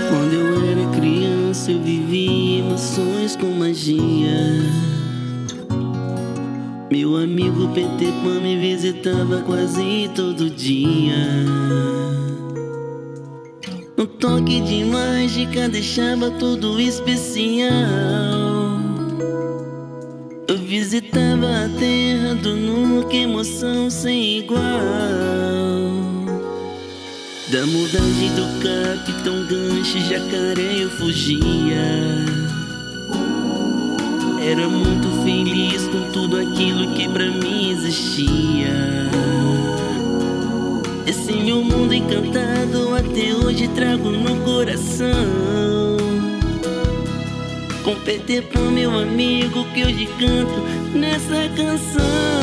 Quando eu era criança eu vivia emoções com magia. Meu amigo Peter Pan me visitava quase todo dia. Um toque de mágica deixava tudo especial. Eu visitava a terra do nunca, emoção sem igual. Da mudagem do Capitão Gancho, Jacaré eu fugia. Era muito feliz com tudo aquilo que pra mim existia. Esse meu mundo encantado até hoje trago no coração. Com Peter Pan, meu amigo, que hoje canto nessa canção.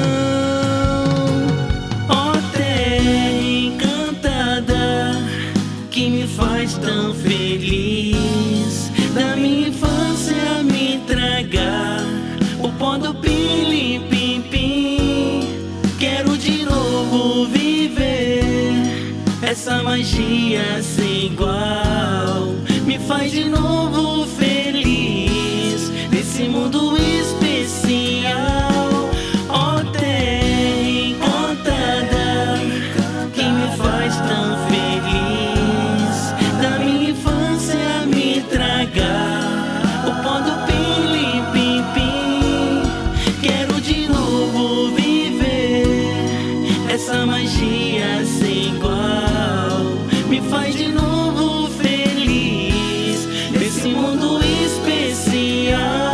Ó terra encantada, que me faz tão feliz. Da minha infância me traga o pó do pilim-pim-pim. Quero de novo viver essa magia sem igual. Me faz de novo feliz nesse mundo especial. Ó terra encantada, que me faz tão feliz. Da minha infância me traga o pó do pilim-pim-pim. Quero de novo viver essa magia sem igual. Me faz de novo feliz nesse mundo especial.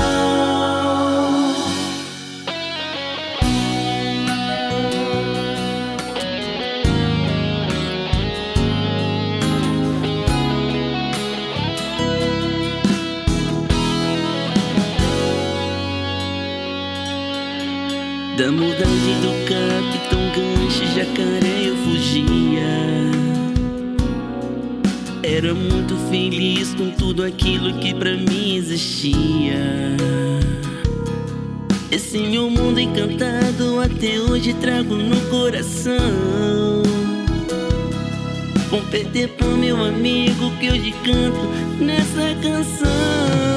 Da mudagem do Capitão Gancho, Jacaré eu fugia. Era muito feliz com tudo aquilo que pra mim existia. Esse meu mundo encantado até hoje trago no coração. Com Peter Pan, meu amigo, que hoje canto nessa canção.